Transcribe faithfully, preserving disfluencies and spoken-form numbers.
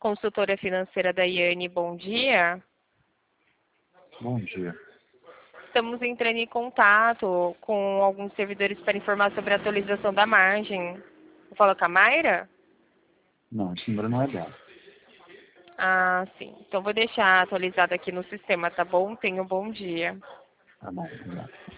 Consultora financeira da Iane, bom dia. Bom dia. Estamos entrando em contato com alguns servidores para informar sobre a atualização da margem. Vou falar com a Mayra? Não, esse número não é dela. Ah, sim. Então vou deixar atualizado aqui no sistema, tá bom? Tenha um bom dia. Tá bom, obrigado.